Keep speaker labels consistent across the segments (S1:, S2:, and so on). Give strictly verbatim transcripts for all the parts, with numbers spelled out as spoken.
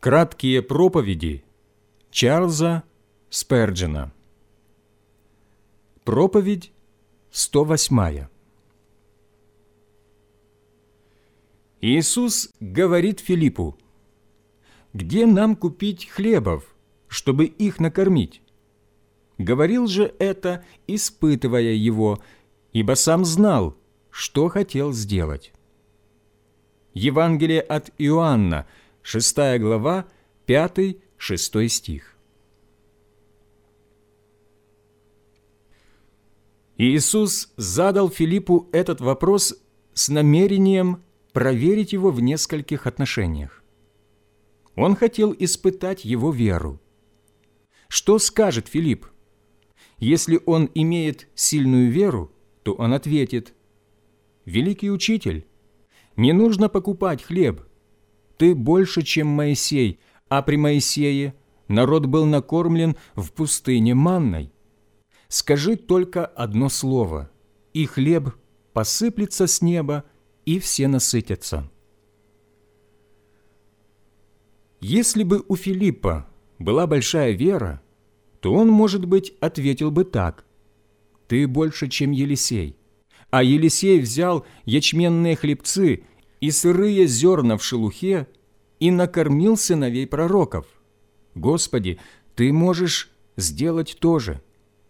S1: Краткие проповеди Чарльза Сперджена. Проповедь сто восьмая. Иисус говорит Филиппу: «Где нам купить хлебов, чтобы их накормить?» Говорил же это, испытывая его, ибо сам знал, что хотел сделать. Евангелие от Иоанна, шестая глава, пятый-шестой стих. Иисус задал Филиппу этот вопрос с намерением проверить его в нескольких отношениях. Он хотел испытать его веру. Что скажет Филипп? Если он имеет сильную веру, то он ответит: «Великий учитель, не нужно покупать хлеб. Ты больше, чем Моисей, а при Моисее народ был накормлен в пустыне манной. Скажи только одно слово, и хлеб посыплется с неба, и все насытятся». Если бы у Филиппа была большая вера, то он, может быть, ответил бы так: «Ты больше, чем Елисей». А Елисей взял ячменные хлебцы и сырые зерна в шелухе и накормил сыновей пророков. Господи, Ты можешь сделать то же.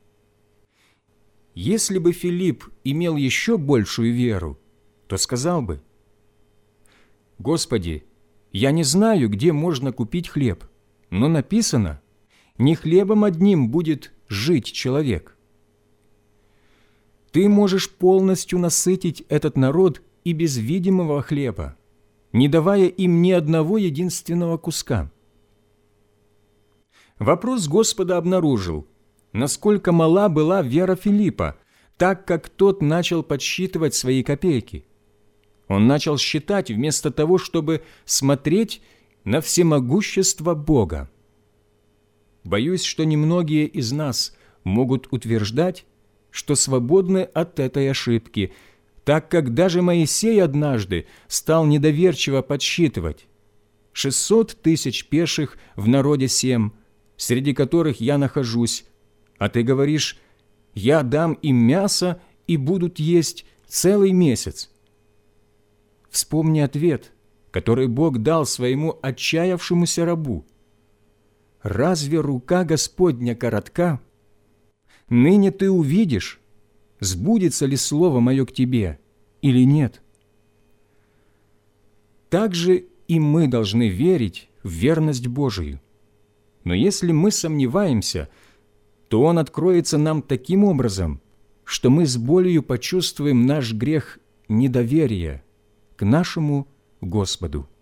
S1: Если бы Филипп имел еще большую веру, то сказал бы: «Господи, я не знаю, где можно купить хлеб, но написано: не хлебом одним будет жить человек». Ты можешь полностью насытить этот народ и без видимого хлеба, не давая им ни одного единственного куска. Вопрос Господа обнаружил, насколько мала была вера Филиппа, так как тот начал подсчитывать свои копейки. Он начал считать вместо того, чтобы смотреть на всемогущество Бога. Боюсь, что немногие из нас могут утверждать, что свободны от этой ошибки, так как даже Моисей однажды стал недоверчиво подсчитывать: шестьсот тысяч пеших в народе сем, среди которых я нахожусь, а ты говоришь: я дам им мясо и будут есть целый месяц. Вспомни ответ, который Бог дал своему отчаявшемуся рабу: «Разве рука Господня коротка? Ныне ты увидишь, сбудется ли слово мое к тебе или нет». Также и мы должны верить в верность Божию. Но если мы сомневаемся, то Он откроется нам таким образом, что мы с болью почувствуем наш грех недоверия к нашему Господу.